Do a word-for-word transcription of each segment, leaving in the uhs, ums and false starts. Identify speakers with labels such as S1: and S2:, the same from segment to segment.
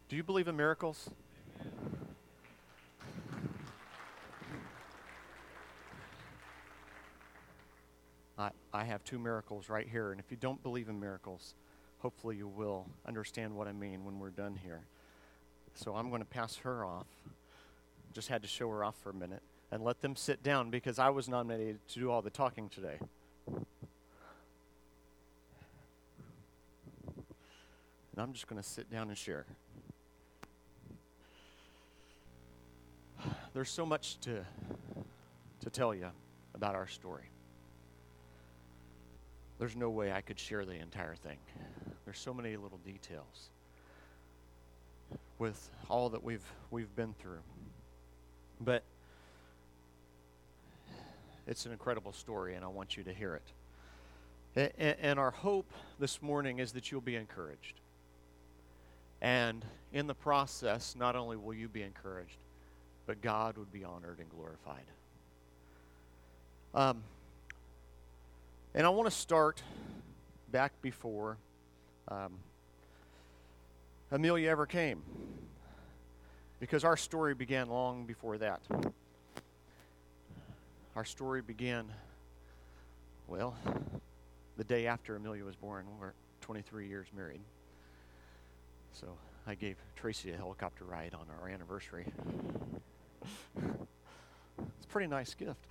S1: Do you believe in miracles? I, I have two miracles right here, and if you don't believe in miracles, hopefully you will understand what I mean when we're done here. So I'm going to pass her off. Just had to show her off for a minute and let them sit down because I was nominated to do all the talking today. And I'm just going to sit down and share. There's so much to, to tell you about our story. There's no way I could share the entire thing. There's so many little details with all that we've we've been through. But it's an incredible story, and I want you to hear it. And, and our hope this morning is that you'll be encouraged. And in the process, not only will you be encouraged, but God would be honored and glorified. Um, and I want to start back before um, Amelia ever came, because our story began long before that. Our story began, well, the day after Amelia was born. We're twenty-three years married. So I gave Tracy a helicopter ride on our anniversary. It's a pretty nice gift.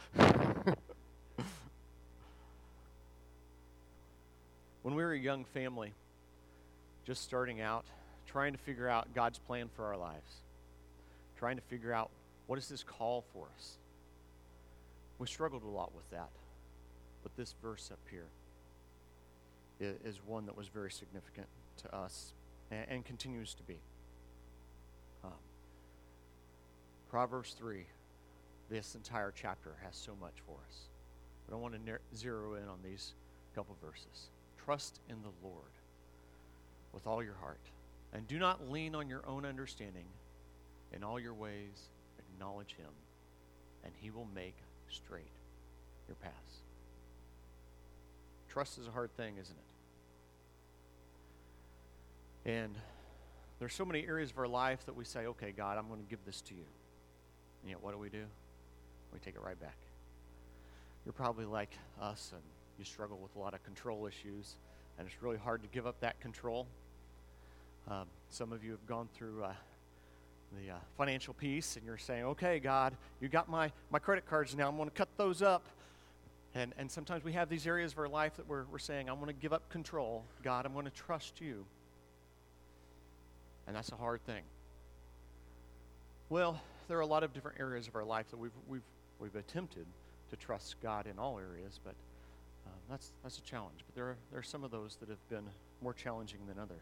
S1: When we were a young family, just starting out, trying to figure out God's plan for our lives, trying to figure out what is this call for us, we struggled a lot with that. But this verse up here is one that was very significant to us and, and continues to be. Um, Proverbs three, this entire chapter has so much for us. But I want to ner- zero in on these couple verses. Trust in the Lord with all your heart, and do not lean on your own understanding. In all your ways, acknowledge him, and he will make straight your paths. Trust is a hard thing, isn't it? And there's so many areas of our life that we say, okay, God, I'm going to give this to you. And yet what do we do? We take it right back. You're probably like us, and you struggle with a lot of control issues, and it's really hard to give up that control. Um, some of you have gone through uh, the uh, financial piece, and you're saying, okay, God, you got my, my credit cards now. I'm going to cut those up. And and sometimes we have these areas of our life that we're, we're saying, I'm going to give up control. God, I'm going to trust you. And that's a hard thing. Well, there are a lot of different areas of our life that we've we've we've attempted to trust God in all areas, but um, that's that's a challenge. But there are there are some of those that have been more challenging than others.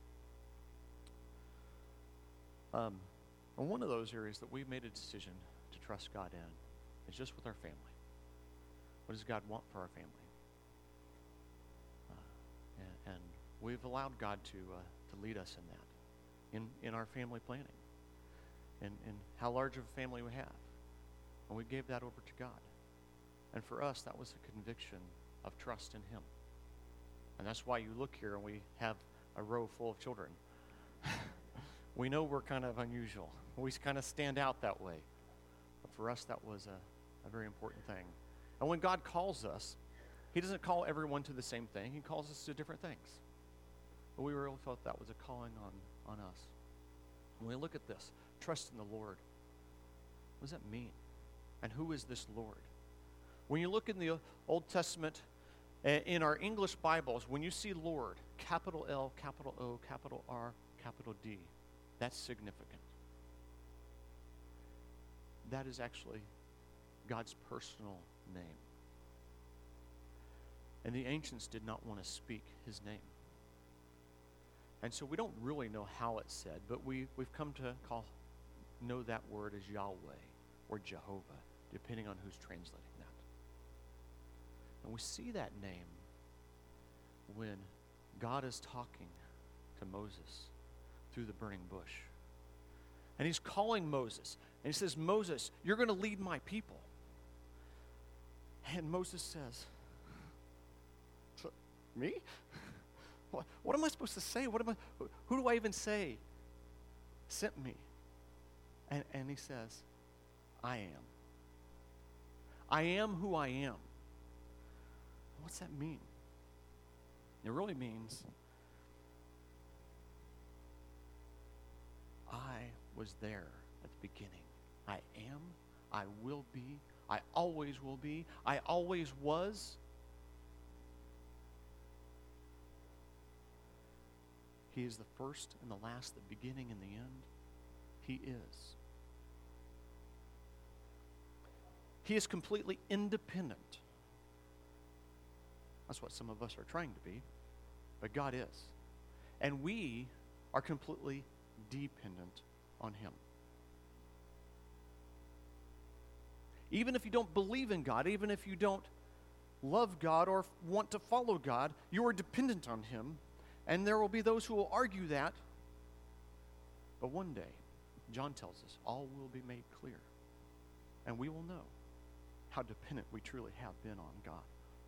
S1: Um, and one of those areas that we've made a decision to trust God in is just with our family. What does God want for our family? Uh, and, and we've allowed God to uh, to lead us in that, in, in our family planning, and, and how large of a family we have. And we gave that over to God. And for us, that was a conviction of trust in him. And that's why you look here and we have a row full of children. We know we're kind of unusual. We kind of stand out that way. But for us, that was a, a very important thing. And when God calls us, he doesn't call everyone to the same thing. He calls us to different things. But we really felt that was a calling on, on us. When we look at this, trust in the Lord, what does that mean? And who is this Lord? When you look in the Old Testament, in our English Bibles, when you see Lord, capital L, capital O, capital R, capital D, that's significant. That is actually God's personal name. And the ancients did not want to speak his name. And so we don't really know how it's said, but we, we've come to call know that word as Yahweh or Jehovah, depending on who's translating that. And we see that name when God is talking to Moses through the burning bush. And he's calling Moses. And he says, Moses, you're going to lead my people. And Moses says, me? What, what am I supposed to say? What am I? Who do I even say? sent me. And, and he says, I am. I am who I am. What's that mean? It really means I was there at the beginning. I am, I will be, I always will be, I always was. He is the first and the last, the beginning and the end. He is. He is completely independent. That's what some of us are trying to be, but God is. And we are completely dependent on Him. Even if you don't believe in God, even if you don't love God or want to follow God, you are dependent on Him. And there will be those who will argue that. But one day, John tells us, all will be made clear. And we will know how dependent we truly have been on God.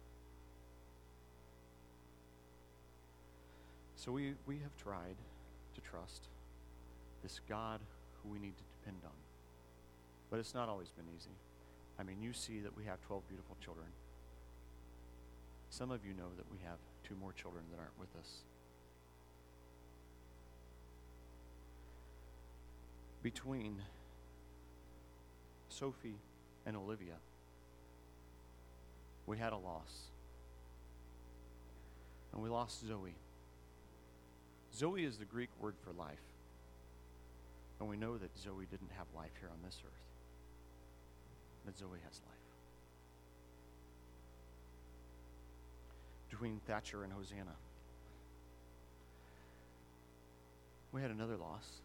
S1: So we, we have tried to trust this God who we need to depend on. But it's not always been easy. I mean, you see that we have twelve beautiful children. Some of you know that we have two more children that aren't with us. Between Sophie and Olivia, we had a loss. And we lost Zoe. Zoe is the Greek word for life. And we know that Zoe didn't have life here on this earth. But Zoe has life. Between Thatcher and Hosanna, we had another loss.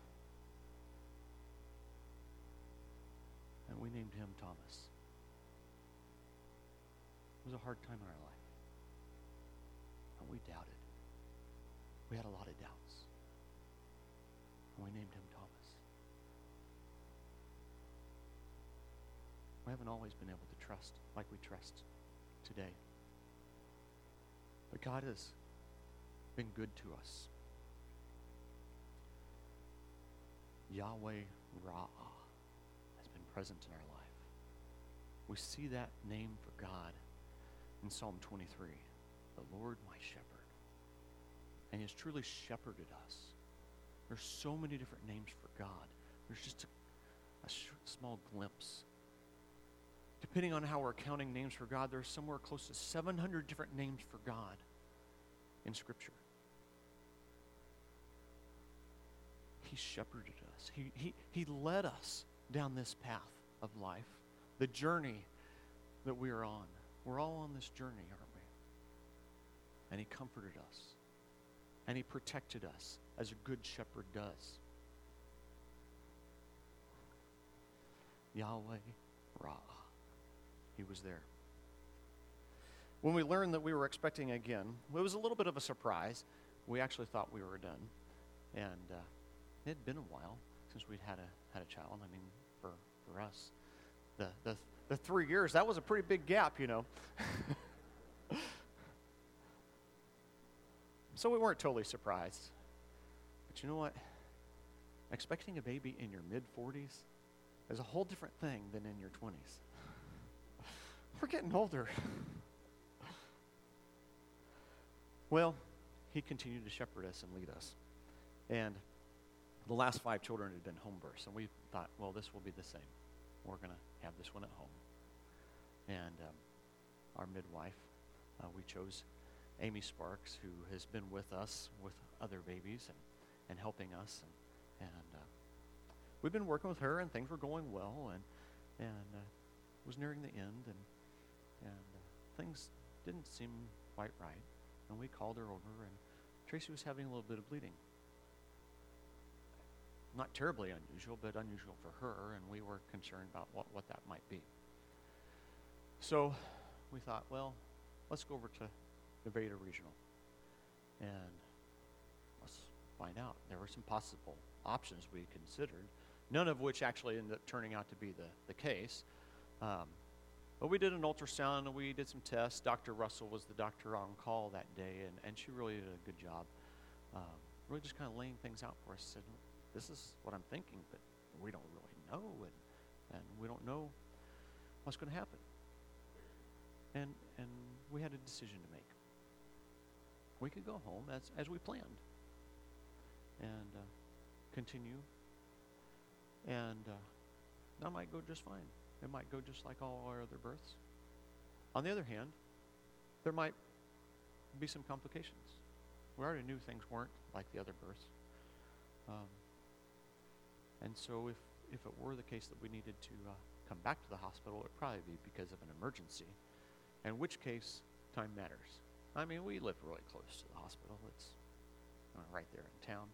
S1: And we named him Thomas. It was a hard time in our life. And we doubted. We had a lot of doubts. And we named him Thomas. We haven't always been able to trust like we trust today. But God has been good to us. Yahweh Ra'ah has been present in our life. We see that name for God in Psalm twenty-three, the Lord my shepherd. And He has truly shepherded us. There's so many different names for God. There's just a, a sh- small glimpse. Depending on how we're counting names for God, there's somewhere close to seven hundred different names for God in Scripture. He shepherded us. He, he, he led us down this path of life, the journey that we are on. We're all on this journey, aren't we? And He comforted us. And He protected us as a good shepherd does. Yahweh Ra'ah. He was there. When we learned that we were expecting again, it was a little bit of a surprise. We actually thought we were done. And uh, it had been a while since we'd had a had a child. I mean, for, for us, the, the, the three years, that was a pretty big gap, you know. So we weren't totally surprised. But you know what? Expecting a baby in your mid-forties is a whole different thing than in your twenties. We're getting older. Well, He continued to shepherd us and lead us. And the last five children had been home births, and we thought, well, this will be the same. We're going to have this one at home. And um, our midwife, uh, we chose Amy Sparks, who has been with us with other babies and, and helping us. And, and uh, we've been working with her, and things were going well, and, and uh, it was nearing the end, and, and uh, things didn't seem quite right. And we called her over, and Tracy was having a little bit of bleeding. Not terribly unusual, but unusual for her, and we were concerned about what, what that might be. So we thought, well, let's go over to Nevada Regional, and let's find out. There were some possible options we considered, none of which actually ended up turning out to be the, the case. Um, but we did an ultrasound, and we did some tests. Doctor Russell was the doctor on call that day, and, and she really did a good job. Um, really just kind of laying things out for us. Said, this is what I'm thinking, but we don't really know, and, and we don't know what's going to happen. And and we had a decision to make. We could go home as, as we planned and uh, continue, and uh, that might go just fine. It might go just like all our other births. On the other hand, there might be some complications. We already knew things weren't like the other births. Um, and so if, if it were the case that we needed to uh, come back to the hospital, it would probably be because of an emergency, in which case time matters. I mean, we live really close to the hospital. It's uh, right there in town.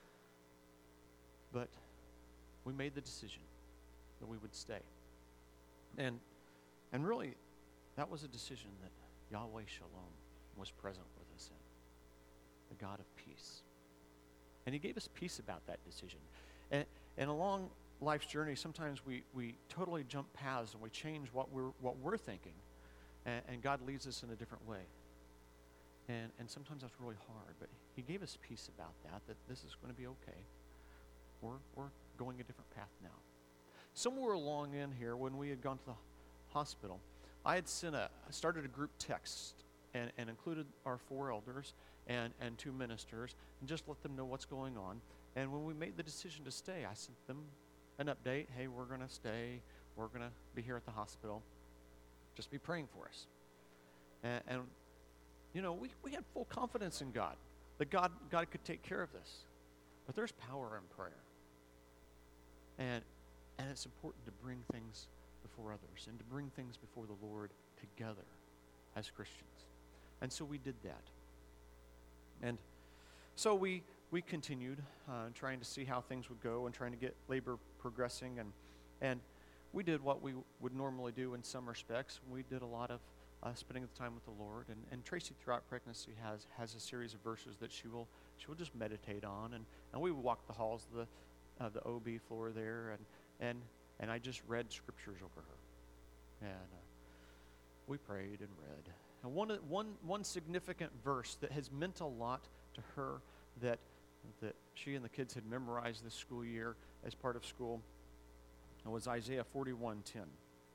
S1: But we made the decision that we would stay. And and really, that was a decision that Yahweh Shalom was present with us in, the God of peace. And he gave us peace about that decision. And, and along life's journey, sometimes we, we totally jump paths and we change what we're, what we're thinking, and, and God leads us in a different way. And, and sometimes that's really hard, but he gave us peace about that, that this is going to be okay. We're, we're going a different path now. Somewhere along in here, when we had gone to the hospital, I had sent a, I started a group text and, and included our four elders and, and two ministers, and just let them know what's going on. And when we made the decision to stay, I sent them an update. Hey, we're going to stay. We're going to be here at the hospital. Just be praying for us. And, and you know, we, we had full confidence in God, that God, God could take care of this. But there's power in prayer. And, and it's important to bring things before others and to bring things before the Lord together as Christians. And so we did that. And so we we continued uh, trying to see how things would go and trying to get labor progressing. And, and we did what we would normally do in some respects. We did a lot of uh, spending the time with the Lord. And, and Tracy, throughout pregnancy, has has a series of verses that she will she will just meditate on. And, and we would walk the halls of the, uh, the O B floor there, and and and I just read scriptures over her. And uh, we prayed and read. And one, one, one significant verse that has meant a lot to her, that, that she and the kids had memorized this school year as part of school, was Isaiah forty-one ten.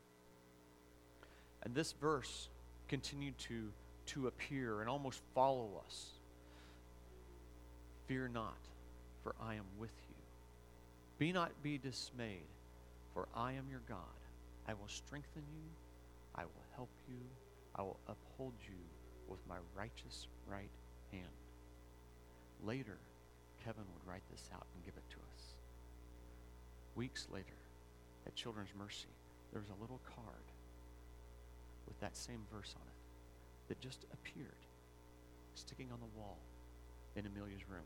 S1: And this verse continued to, to appear and almost follow us. Fear not, for I am with you. Be not be dismayed, for I am your God. I will strengthen you. I will help you. I will uphold you with my righteous right hand. Later, Kevin would write this out and give it to us. Weeks later, at Children's Mercy, there was a little card with that same verse on it that just appeared, sticking on the wall in Amelia's room.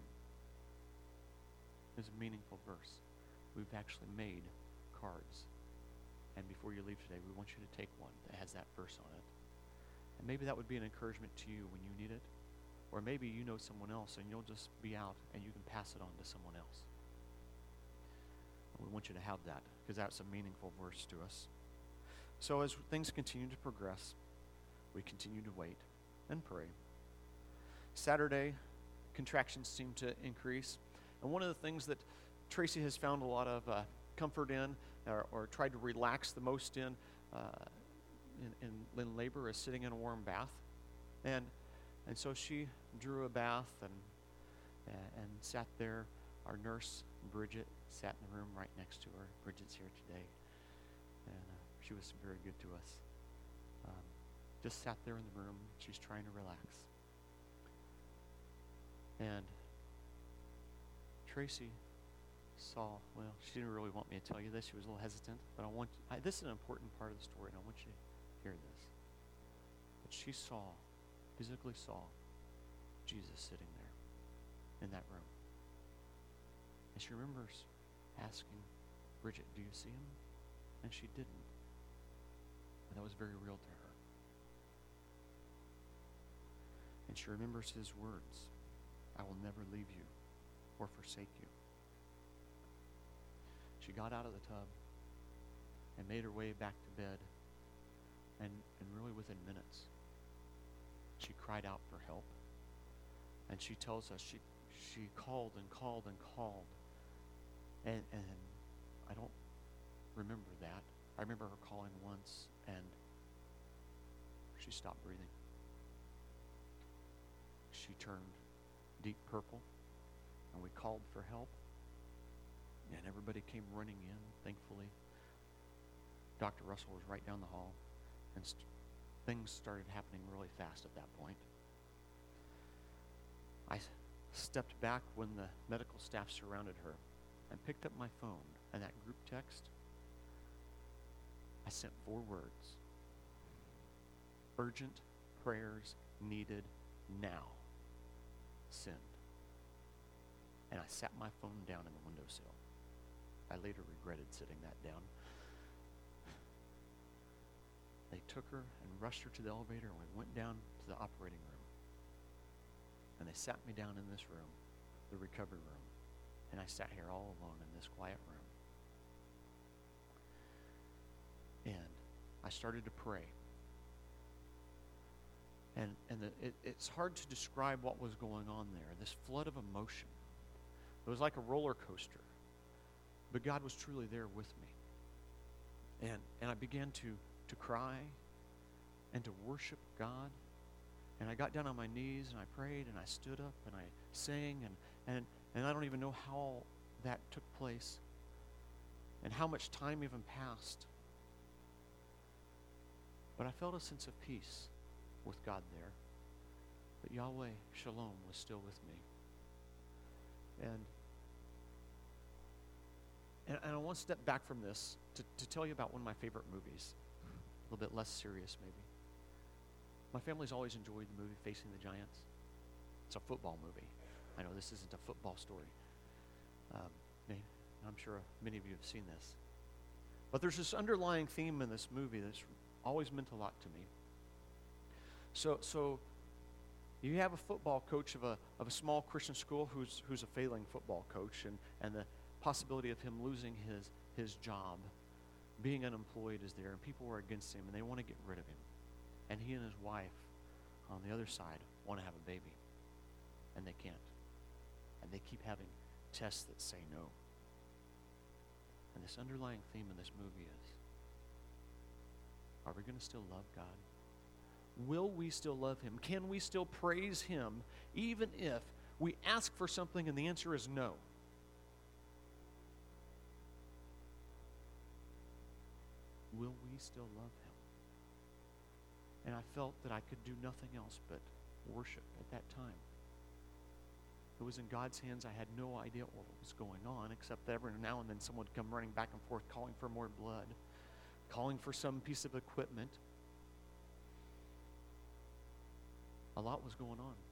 S1: It was a meaningful verse. We've actually made cards. And before you leave today, we want you to take one that has that verse on it. And maybe that would be an encouragement to you when you need it. Or maybe you know someone else and you'll just be out and you can pass it on to someone else. And we want you to have that because that's a meaningful verse to us. So as things continue to progress, we continue to wait and pray. Saturday, contractions seem to increase. And one of the things that Tracy has found a lot of uh, comfort in, or, or tried to relax the most in, uh, in, in, in labor, is sitting in a warm bath. And and so she drew a bath and, and, and sat there. Our nurse, Bridget, sat in the room right next to her. Bridget's here today. And uh, she was very good to us. Um, just sat there in the room. She's trying to relax. And Tracy saw, well, she didn't really want me to tell you this. She was a little hesitant. But I want, I, this is an important part of the story, and I want you to hear this. But she saw, physically saw, Jesus sitting there in that room. And she remembers asking Bridget, do you see him? And she didn't. And that was very real to her. And she remembers his words, I will never leave you or forsake you. She got out of the tub and made her way back to bed. And, and really within minutes, she cried out for help. And she tells us she, she called and called and called And, and I don't remember that. I remember her calling once, and she stopped breathing. She turned deep purple, and we called for help, and everybody came running in, thankfully. Doctor Russell was right down the hall, and st- things started happening really fast at that point. I s- stepped back when the medical staff surrounded her and picked up my phone, and that group text, I sent four words: urgent prayers needed now. Send. And I sat my phone down in the windowsill. I later regretted sitting that down. They took her and rushed her to the elevator, and we went down to the operating room. And they sat me down in this room, the recovery room, and I sat here all alone in this quiet room. And I started to pray. And, and the, it, it's hard to describe what was going on there, this flood of emotion. It was like a roller coaster. But God was truly there with me. And, and I began to, to cry and to worship God. And I got down on my knees and I prayed and I stood up and I sang. And, and, and I don't even know how that took place and how much time even passed. But I felt a sense of peace with God there. But Yahweh Shalom was still with me. And and, and I want to step back from this to, to tell you about one of my favorite movies. A little bit less serious, maybe. My family's always enjoyed the movie Facing the Giants. It's a football movie. I know this isn't a football story. Um, I'm sure many of you have seen this. But there's this underlying theme in this movie that's always meant a lot to me. So, so you have a football coach of a of a small Christian school who's who's a failing football coach, and, and the possibility of him losing his his job, being unemployed is there, and people are against him, and they want to get rid of him. And he and his wife on the other side want to have a baby, and they can't. And they keep having tests that say no. And this underlying theme in this movie is, are we going to still love God? Will we still love him? Can we still praise him even if we ask for something and the answer is no? Will we still love him? And I felt that I could do nothing else but worship at that time. It was in God's hands. I had no idea what was going on, except that every now and then someone would come running back and forth calling for more blood, calling for some piece of equipment. A lot was going on.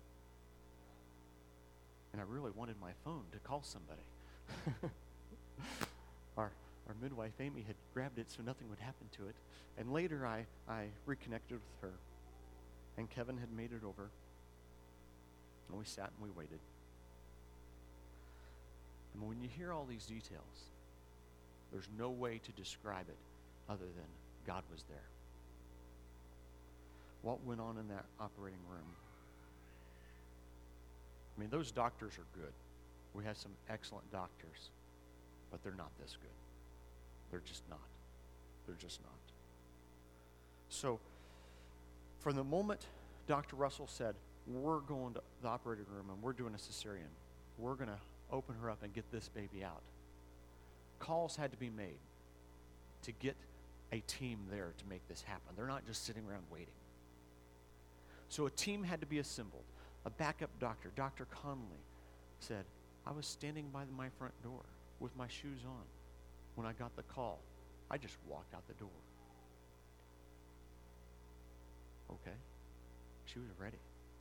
S1: And I really wanted my phone to call somebody. our, our midwife, Amy, had grabbed it so nothing would happen to it. And later I, I reconnected with her. And Kevin had made it over. And we sat and we waited. And when you hear all these details, there's no way to describe it other than God was there. What went on in that operating room? I mean, those doctors are good. We have some excellent doctors, but they're not this good. They're just not. They're just not. So, from the moment Doctor Russell said, we're going to the operating room and we're doing a cesarean, we're going to open her up and get this baby out, calls had to be made to get a team there to make this happen. They're not just sitting around waiting. So a team had to be assembled. A backup doctor, Doctor Conley, said, I was standing by my front door with my shoes on when I got the call. I just walked out the door. Okay. She was ready.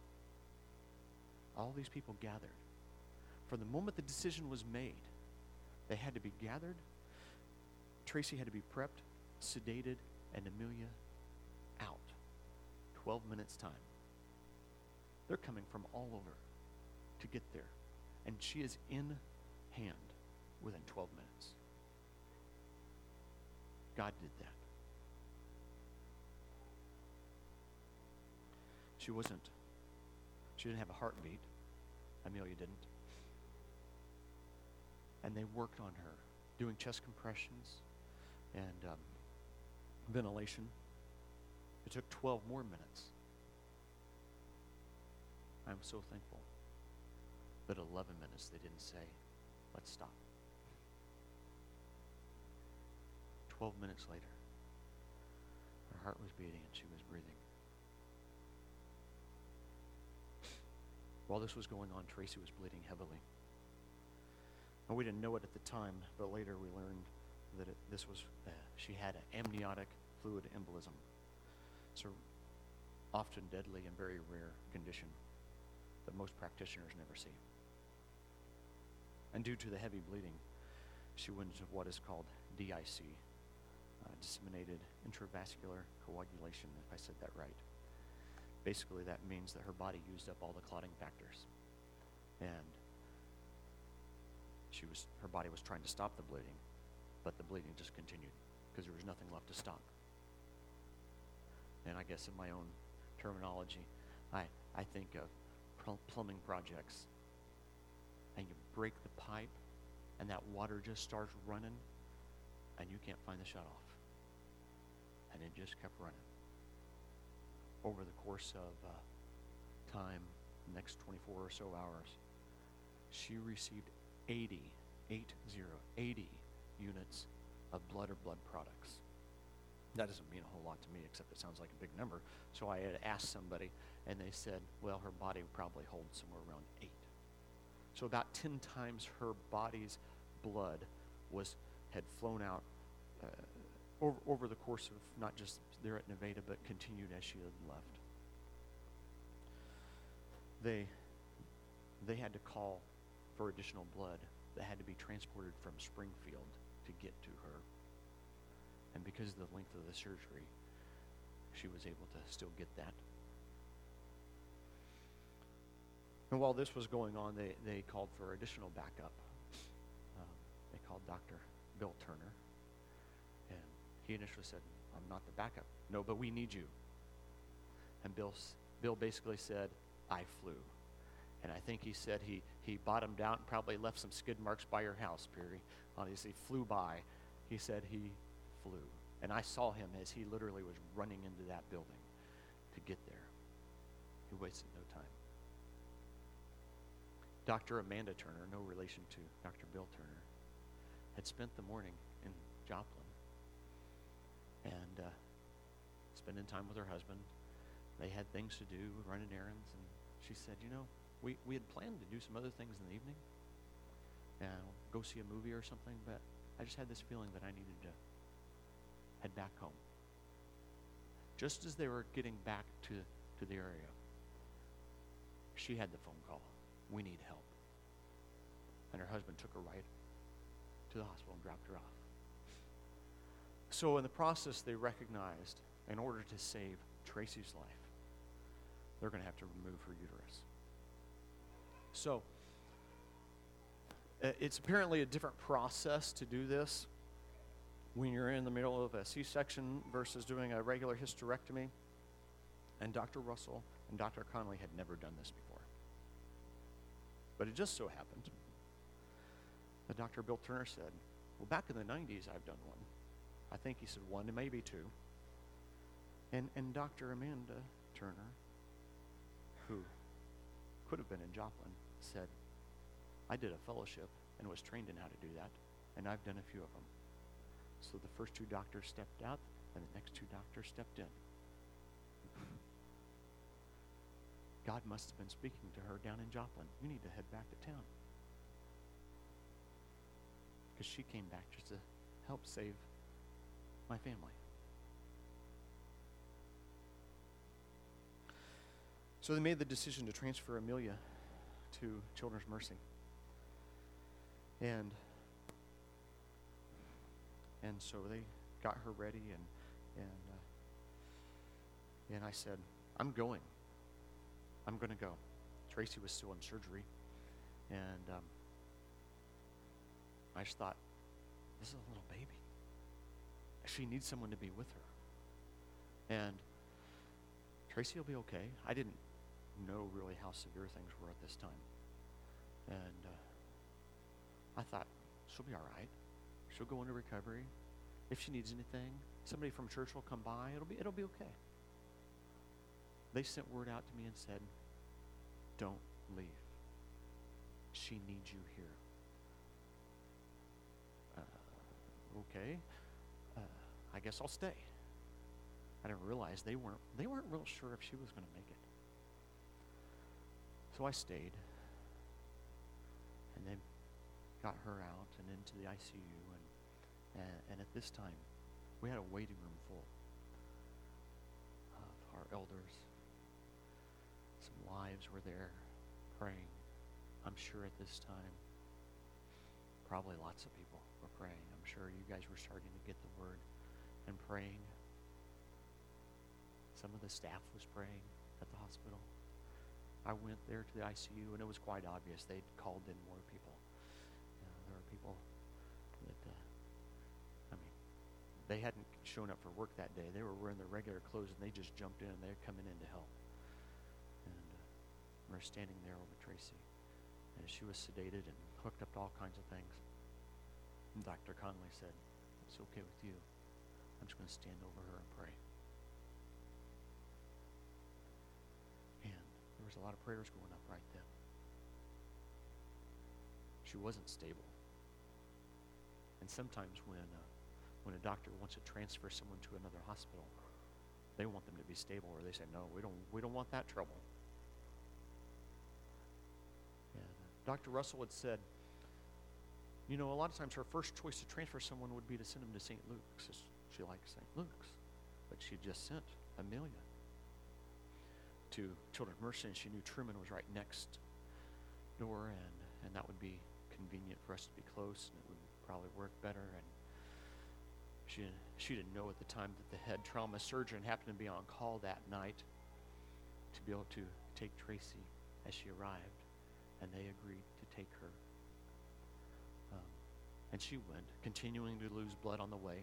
S1: All these people gathered. From the moment the decision was made, they had to be gathered. Tracy had to be prepped, sedated, and Amelia out. twelve minutes time. They're coming from all over to get there. And she is in hand within twelve minutes. God did that. She wasn't, she didn't have a heartbeat. Amelia didn't. and they worked on her, doing chest compressions and um, ventilation. It took twelve more minutes. I'm so thankful that eleven minutes they didn't say, let's stop. twelve minutes later, her heart was beating and she was breathing. While this was going on, Tracy was bleeding heavily. And we didn't know it at the time, but later we learned that it, this was, uh, she had an amniotic fluid embolism. It's a often deadly and very rare condition that most practitioners never see. And due to the heavy bleeding, she went into what is called D I C, uh, disseminated intravascular coagulation, if I said that right. Basically, that means that her body used up all the clotting factors. And she was, her body was trying to stop the bleeding, but the bleeding just continued because there was nothing left to stop. And I guess in my own terminology, I, I think of pl- plumbing projects, and you break the pipe, and that water just starts running, and you can't find the shutoff. And it just kept running. Over the course of uh, time, next twenty-four or so hours, she received eighty, eight zero, eighty units of blood or blood products. That doesn't mean a whole lot to me, except it sounds like a big number. So I had asked somebody, and they said, well, her body probably holds somewhere around eight. So about ten times her body's blood was had flown out uh, over, over the course of not just there at Nevada, but continued as she had left. They, they had to call for additional blood that had to be transported from Springfield to get to her. And because of the length of the surgery, she was able to still get that. And while this was going on, they, they called for additional backup. Um, they called Doctor Bill Turner. And he initially said, I'm not the backup. No, but we need you. And Bill, Bill basically said, I flew. And I think he said he, he bottomed out and probably left some skid marks by your house, Perry. Honestly, flew by. He said he flew. And I saw him as he literally was running into that building to get there. He wasted no time. Doctor Amanda Turner, no relation to Doctor Bill Turner, had spent the morning in Joplin and uh, spending time with her husband. They had things to do, running errands, and she said, you know, we, we had planned to do some other things in the evening and go see a movie or something, but I just had this feeling that I needed to head back home. Just as they were getting back to, to the area, she had the phone call. We need help. And her husband took her right to the hospital and dropped her off. So in the process, they recognized in order to save Tracy's life, they're going to have to remove her uterus. So uh, it's apparently a different process to do this when you're in the middle of a C-section versus doing a regular hysterectomy. And Doctor Russell and Doctor Connolly had never done this before. But it just so happened that Doctor Bill Turner said, well, back in the nineties, I've done one. I think he said one, maybe two. And, and Doctor Amanda Turner, who could have been in Joplin, said, I did a fellowship and was trained in how to do that, and I've done a few of them. So the first two doctors stepped out, and the next two doctors stepped in. God must have been speaking to her down in Joplin. You need to head back to town. Because she came back just to help save my family. So they made the decision to transfer Amelia to Children's Mercy. And and so they got her ready, and and uh, and I said, I'm going. I'm going to go. Tracy was still in surgery, and um, I just thought, this is a little baby. She needs someone to be with her. And Tracy will be okay. I didn't know really how severe things were at this time. And uh, I thought, she'll be all right. She'll go into recovery. If she needs anything, somebody from church will come by. It'll be, it'll be okay. They sent word out to me and said, don't leave. She needs you here. Uh, okay. Uh, I guess I'll stay. I didn't realize they weren't they weren't real sure if she was going to make it. So I stayed, and they got her out and into the I C U, and and, and at this time, we had a waiting room full of our elders. Some wives were there praying. I'm sure at this time, probably lots of people were praying. I'm sure you guys were starting to get the word and praying. Some of the staff was praying at the hospital. I went there to the I C U, and it was quite obvious they'd called in more people. You know, there were people that, uh, I mean, they hadn't shown up for work that day. They were wearing their regular clothes, and they just jumped in, and they were coming in to help. And uh, we were standing there over Tracy, and she was sedated and hooked up to all kinds of things. And Doctor Conley said, "It's okay with you. I'm just going to stand over her and pray." There was a lot of prayers going up right then. She wasn't stable. And sometimes when uh, when a doctor wants to transfer someone to another hospital, they want them to be stable, or they say, "No, we don't we don't want that trouble." And uh, Doctor Russell had said, you know, a lot of times her first choice to transfer someone would be to send them to Saint Luke's. She likes Saint Luke's, but she just sent Amelia to Children's Mercy, and she knew Truman was right next door, and, and that would be convenient for us to be close, and it would probably work better. And she she didn't know at the time that the head trauma surgeon happened to be on call that night to be able to take Tracy as she arrived, and they agreed to take her. Um, and she went, continuing to lose blood on the way.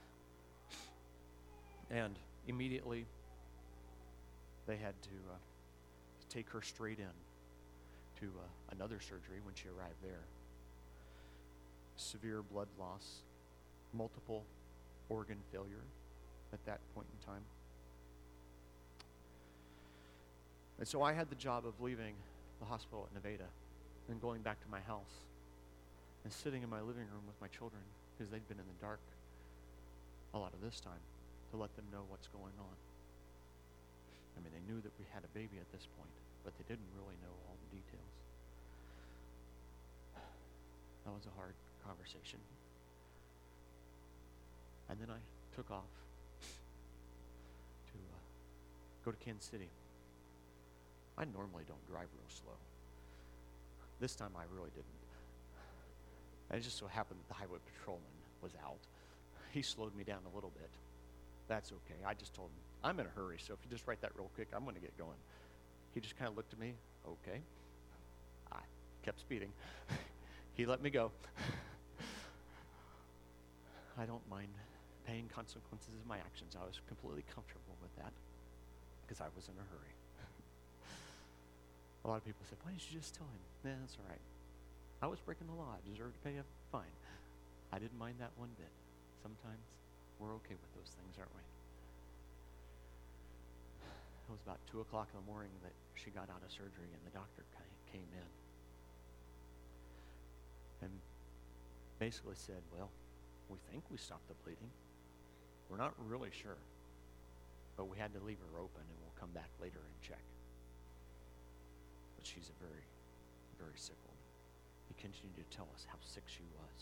S1: And immediately, they had to uh, take her straight in to uh, another surgery when she arrived there. Severe blood loss, multiple organ failure at that point in time. And so I had the job of leaving the hospital at Nevada and going back to my house and sitting in my living room with my children, because they'd been in the dark a lot of this time, to let them know what's going on. I mean, they knew that we had a baby at this point, but they didn't really know all the details. That was a hard conversation. And then I took off to uh, go to Kansas City. I normally don't drive real slow. This time I really didn't. And it just so happened that the highway patrolman was out. He slowed me down a little bit. That's okay. I just told him, I'm in a hurry, so if you just write that real quick, I'm going to get going. He just kind of looked at me. Okay. I kept speeding. He let me go. I don't mind paying consequences of my actions. I was completely comfortable with that because I was in a hurry. A lot of people said, why didn't you just tell him? Nah, that's all right. I was breaking the law. I deserved to pay a fine. I didn't mind that one bit. Sometimes we're okay with those things, aren't we? It was about two o'clock in the morning that she got out of surgery, and the doctor came in and basically said, well, we think we stopped the bleeding. We're not really sure, but we had to leave her open, and we'll come back later and check. But she's a very, very sick woman. He continued to tell us how sick she was.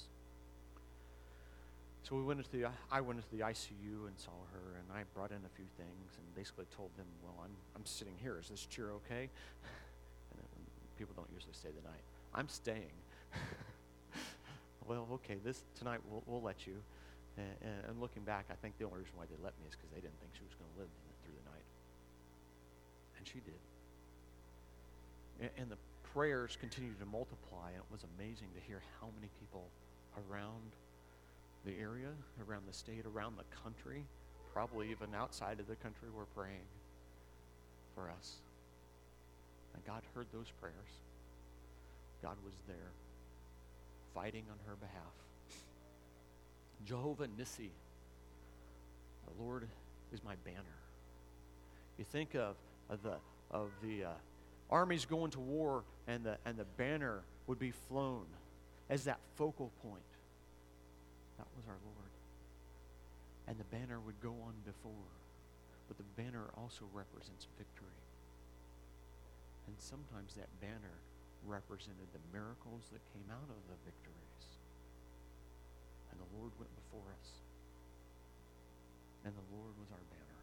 S1: So we went into the, I went into the I C U and saw her, and I brought in a few things and basically told them, well, I'm I'm sitting here. Is this chair okay? And then people don't usually stay the night. I'm staying. Well, okay, this tonight we'll we'll let you. And, and looking back, I think the only reason why they let me is because they didn't think she was going to live through the night. And she did. And, and the prayers continued to multiply, and it was amazing to hear how many people around the area, around the state, around the country, probably even outside of the country, were praying for us. And God heard those prayers. God was there fighting on her behalf. Jehovah Nissi, the Lord is my banner. You think of, of the of the uh, armies going to war, and the and the banner would be flown as that focal point. That was our Lord. And the banner would go on before, but the banner also represents victory. And sometimes that banner represented the miracles that came out of the victories. And the Lord went before us. And the Lord was our banner.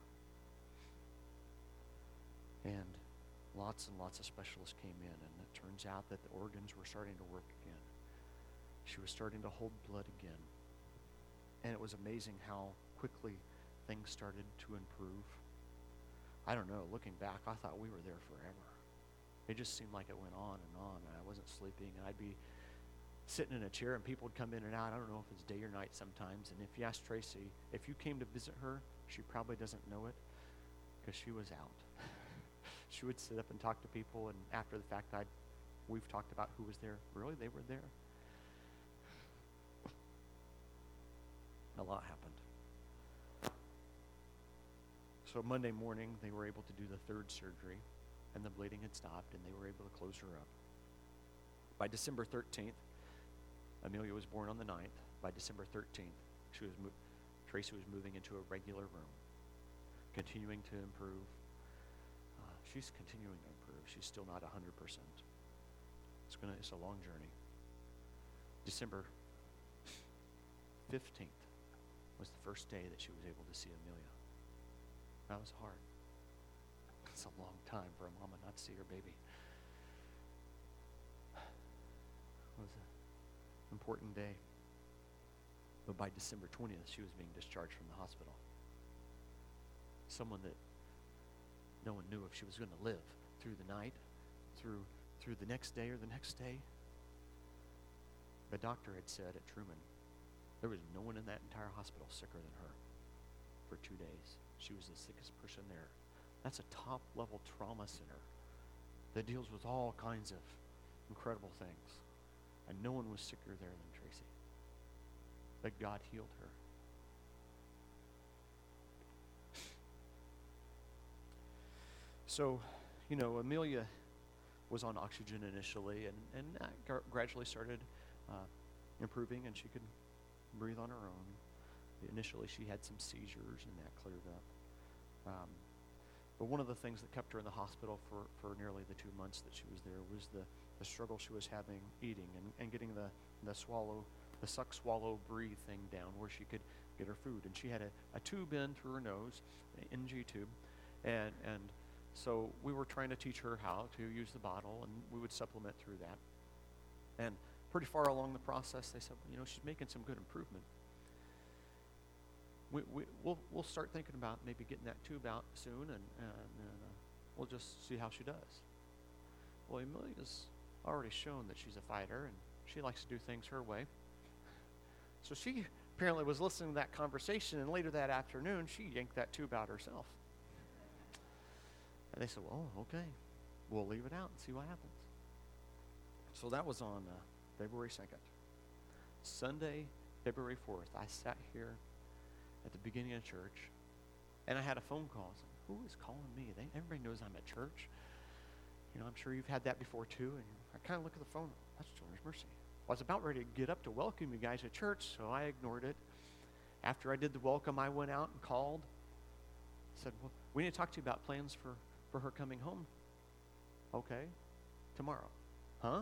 S1: And lots and lots of specialists came in, and it turns out that the organs were starting to work again. She was starting to hold blood again. And it was amazing how quickly things started to improve. I don't know, looking back, I thought we were there forever. It just seemed like it went on and on, and I wasn't sleeping, and I'd be sitting in a chair, and people would come in and out. I don't know if it's day or night sometimes, and if you ask Tracy, if you came to visit her, she probably doesn't know it, because she was out. She would sit up and talk to people, and after the fact, I'd, we've talked about who was there. Really, they were there? A lot happened. So Monday morning, they were able to do the third surgery, and the bleeding had stopped, and they were able to close her up. By December thirteenth, Amelia was born on the ninth. By December thirteenth, she was mo- Tracy was moving into a regular room, continuing to improve. Uh, she's continuing to improve. She's still not one hundred percent. It's gonna. It's a long journey. December fifteenth was the first day that she was able to see Amelia. That was hard. It's a long time for a mama not to see her baby. It was an important day. But by December twentieth, she was being discharged from the hospital. Someone that no one knew if she was going to live through the night, through through the next day or the next day. The doctor had said at Truman, there was no one in that entire hospital sicker than her for two days. She was the sickest person there. That's a top-level trauma center that deals with all kinds of incredible things. And no one was sicker there than Tracy. But God healed her. So, you know, Amelia was on oxygen initially, and, and uh, gar- gradually started uh, improving, and she could breathe on her own. Initially, she had some seizures, and that cleared up. Um, but one of the things that kept her in the hospital for, for nearly the two months that she was there was the, the struggle she was having eating and, and getting the, the swallow, the suck, swallow, breathe thing down where she could get her food. And she had a, a tube in through her nose, an N G tube, and and so we were trying to teach her how to use the bottle, and we would supplement through that. And pretty far along the process, they said, well, you know, she's making some good improvement. We, we, we'll, we'll start thinking about maybe getting that tube out soon, and, and, and uh, we'll just see how she does. Well, Amelia's already shown that she's a fighter, and she likes to do things her way. So she apparently was listening to that conversation, and later that afternoon, she yanked that tube out herself. And they said, well, okay, we'll leave it out and see what happens. So that was on uh, February second. Sunday, February fourth, I sat here at the beginning of church, and I had a phone call. I said, who is calling me? They, everybody knows I'm at church. You know, I'm sure you've had that before too. And I kind of look at the phone. That's Children's Mercy. Well, I was about ready to get up to welcome you guys at church, so I ignored it. After I did the welcome, I went out and called. Said, well, we need to talk to you about plans for, for her coming home. Okay, tomorrow. Huh?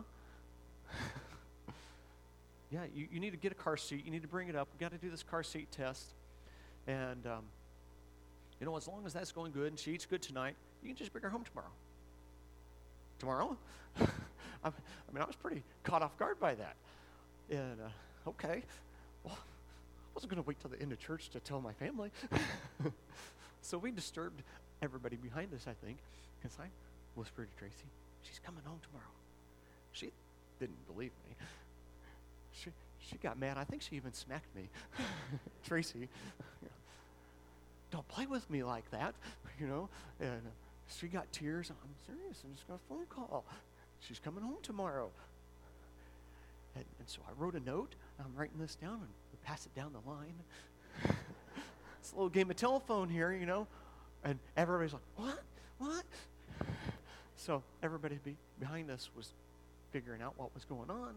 S1: Yeah, you, you need to get a car seat. You need to bring it up. We've got to do this car seat test. And, um, you know, as long as that's going good and she eats good tonight, you can just bring her home tomorrow. Tomorrow? I mean, I was pretty caught off guard by that. And, uh, okay. Well, I wasn't going to wait till the end of church to tell my family. So we disturbed everybody behind us, I think, because I whispered to Tracy, she's coming home tomorrow. She didn't believe me. She she got mad. I think she even smacked me. Tracy, don't play with me like that, you know. And uh, she got tears. I'm serious. I'm just got a phone call. She's coming home tomorrow. And, and so I wrote a note. I'm writing this down, and we pass it down the line. It's a little game of telephone here, you know. And everybody's like, what? What? So everybody be, behind us was figuring out what was going on.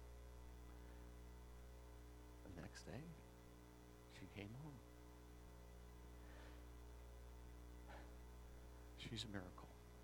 S1: The next day, she came home. She's a miracle.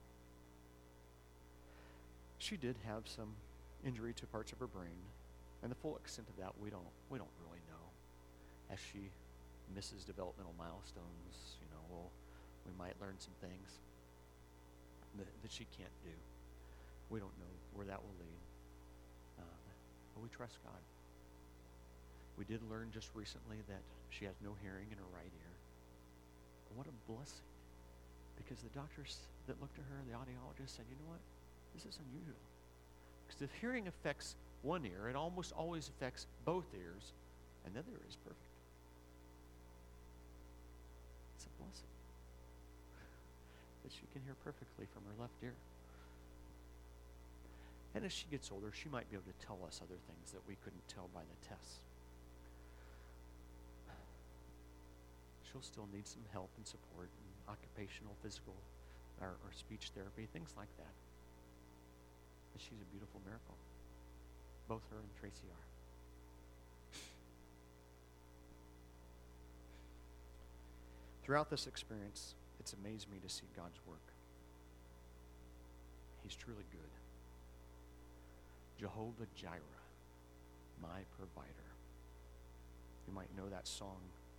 S1: She did have some injury to parts of her brain, and the full extent of that we don't we don't really know. As she misses developmental milestones, you know, we'll, we might learn some things that, that she can't do. We don't know where that will lead, uh, but we trust God. We did learn just recently that she has no hearing in her right ear. And what a blessing. Because the doctors that looked at her, the audiologist, said, you know what? This is unusual. Because if hearing affects one ear, it almost always affects both ears, and the other ear is perfect. It's a blessing that she can hear perfectly from her left ear. And as she gets older, she might be able to tell us other things that we couldn't tell by the tests. She'll still need some help and support and occupational, physical, or, or speech therapy, things like that. But she's a beautiful miracle. Both her and Tracy are. Throughout this experience, it's amazed me to see God's work. He's truly good. Jehovah Jireh, my provider. You might know that song.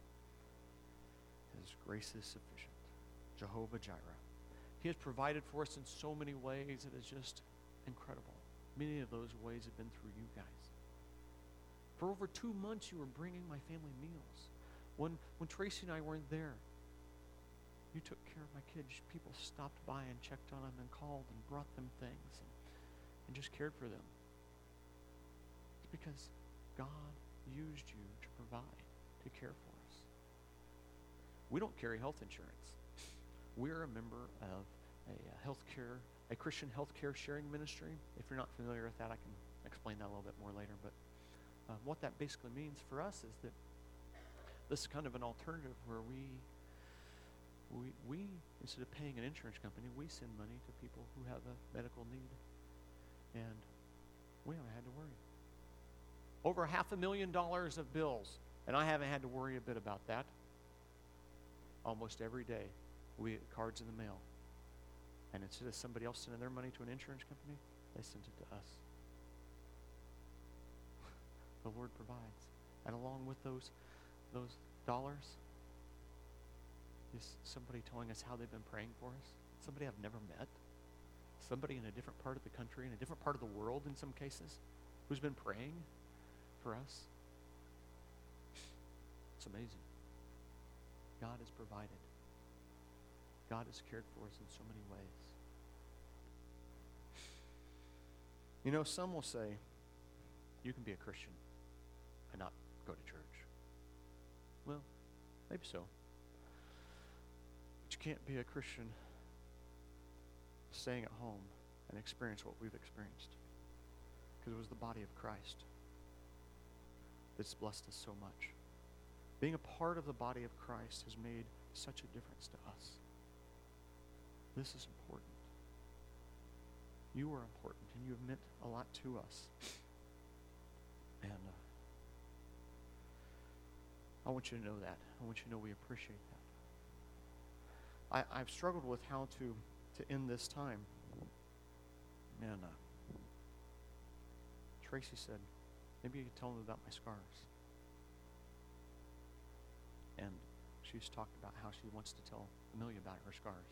S1: His grace is sufficient. Jehovah Jireh. He has provided for us in so many ways. It is just incredible. Many of those ways have been through you guys. For over two months, you were bringing my family meals. When, when Tracy and I weren't there, you took care of my kids. People stopped by and checked on them and called and brought them things and, and just cared for them. It's because God used you to provide, to care for us. We don't carry health insurance. We're a member of a uh, healthcare, a Christian healthcare sharing ministry. If you're not familiar with that, I can explain that a little bit more later. But uh, what that basically means for us is that this is kind of an alternative where we, we, we instead of paying an insurance company, we send money to people who have a medical need, and we haven't had to worry. Over half a million dollars of bills, and I haven't had to worry a bit about that. Almost every day, we get cards in the mail. And instead of somebody else sending their money to an insurance company, they send it to us. The Lord provides. And along with those, those dollars is somebody telling us how they've been praying for us. Somebody I've never met. Somebody in a different part of the country, in a different part of the world in some cases, who's been praying for us. It's amazing. God has provided. God has cared for us in so many ways. You know, some will say, you can be a Christian and not go to church. Well, maybe so. But you can't be a Christian staying at home and experience what we've experienced. Because it was the body of Christ that's blessed us so much. Being a part of the body of Christ has made such a difference to us. This is important. You are important, and you have meant a lot to us. And uh, I want you to know that. I want you to know we appreciate that. I, I've struggled with how to, to end this time. And uh, Tracy said, maybe you could tell them about my scars. And she's talked about how she wants to tell Amelia about her scars.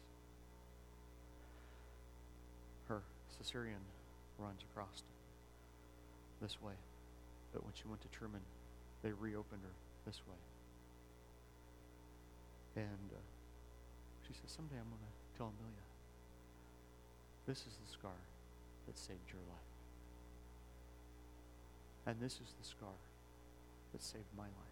S1: Her cesarean runs across this way. But when she went to Truman, they reopened her this way. And uh, she said, someday I'm going to tell Amelia, this is the scar that saved your life. And this is the scar that saved my life.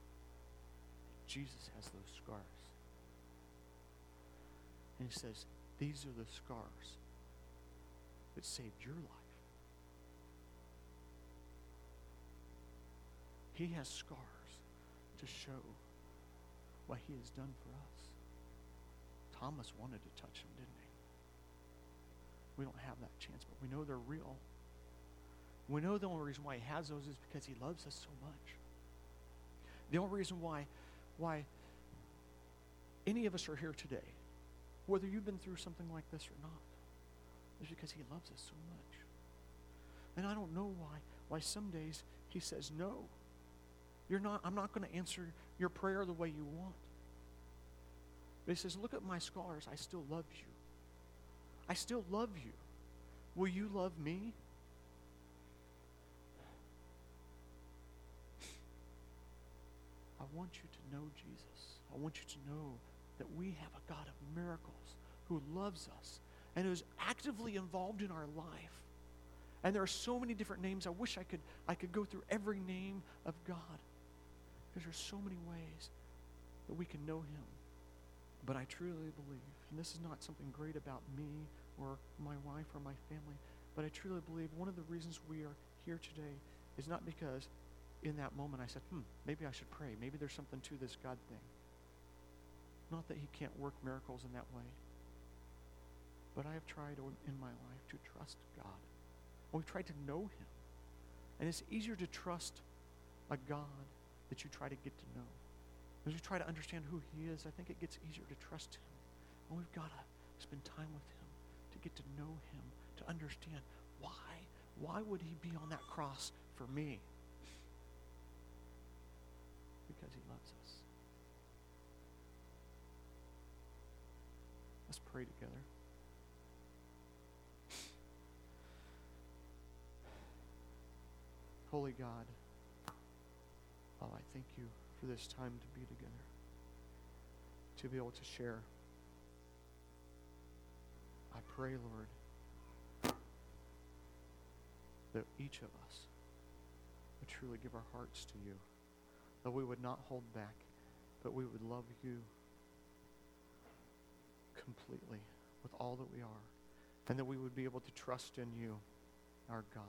S1: Jesus has those scars. And he says, These are the scars that saved your life. He has scars to show what he has done for us. Thomas wanted to touch him, didn't he? We don't have that chance, but we know they're real. We know the only reason why he has those is because he loves us so much. The only reason why, why any of us are here today, whether you've been through something like this or not, is because he loves us so much. And I don't know why, why some days he says, no, you're not, I'm not going to answer your prayer the way you want. But he says, look at my scars. I still love you. I still love you. Will you love me? I want you to know Jesus. I want you to know that we have a God of miracles who loves us and who is actively involved in our life. And there are so many different names. I wish I could, I could go through every name of God, because there's so many ways that we can know him. But I truly believe, and this is not something great about me or my wife or my family, but I truly believe one of the reasons we are here today is not because in that moment I said, hmm, maybe I should pray. Maybe there's something to this God thing. Not that he can't work miracles in that way. But I have tried in my life to trust God. We've tried to know him. And it's easier to trust a God that you try to get to know. As you try to understand who he is, I think it gets easier to trust him. And we've got to spend time with him to get to know him, to understand why. Why would he be on that cross for me? Because he loves us. Let's pray together. Holy God, oh, I thank you for this time to be together, to be able to share. I pray, Lord, that each of us would truly give our hearts to you, that we would not hold back, but we would love you completely with all that we are, and that we would be able to trust in you, our God.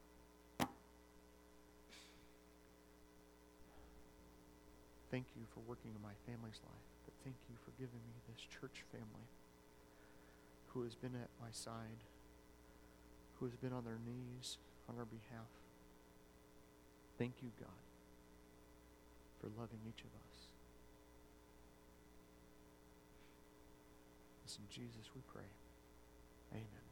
S1: Thank you for working in my family's life, but thank you for giving me this church family who has been at my side, who has been on their knees on our behalf. Thank you, God, for loving each of us. It's in Jesus we pray. Amen.